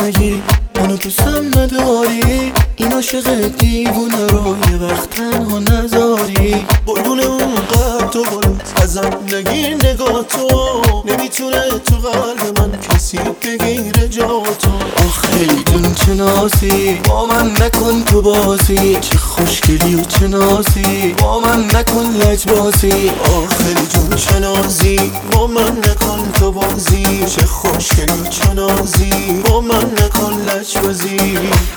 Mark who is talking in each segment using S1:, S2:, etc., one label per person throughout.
S1: نگی، منو دوستم نداری، این عاشق دیوونه رو یه وقت تنها نذاری. قربون اون قلب تو بالا ازم نگیر، نگاه تو نمیتونه تو قلب من کسی بگیره جا تو. خیلی جون چه نازی، با من نکن تو بازی، چه خوشگلی و چه نازی، با من نکن لجبازی. خیلی جون چه نازی، با من نکن تو بازی، چه خوشگلی و چه نازی، با من نکن لجبازی.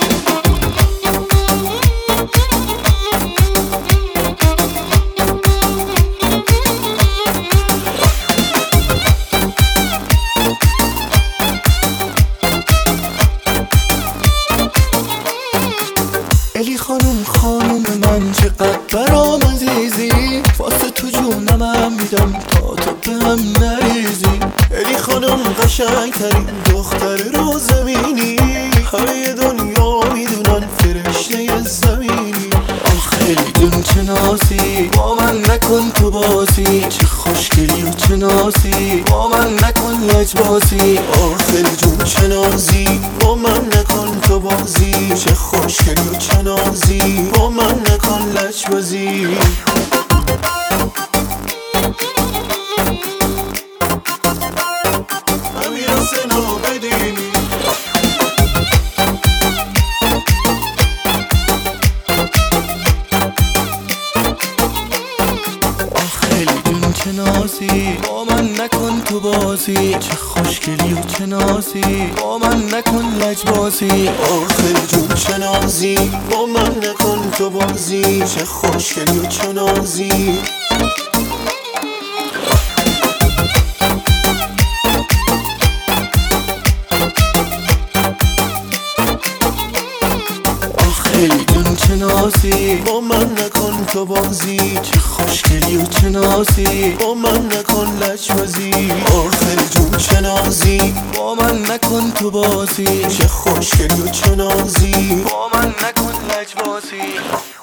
S1: الی خانوم من چقدر برام عزیزی، واسه تو جونم میدم تا تو به هم نریزی. الی خانوم قشنگ ترین دختر رو زمینی، همه دنیا میدونن فرشته زمینی. خیلی جون چه نازی، با من نکن تو بازی، چه خوشگلی و چه نازی، با من نکن لجبازی. خیلی جون چه نازی، با من نکن تو بازی، چه خوشگلی و چه نازی، با من نکن لجبازی. امیر حسین عابدینی. خیلی جون چه نازی، با من نکن تو بازی، چه خوشگلی و چه نازی، با من نکن لجبازی. خیلی جون چه نازی، با من نکن تو بازی، چه خوشگلی و چه نازی. خیلی جون چه نازی، با من نکن تو بازی، چه خوشگلی و چه نازی، با من نکن لجبازی. خیلی جون چه نازی، با من نکن تو بازی، چه خوشگلی و چه نازی، با من نکن لجبازی.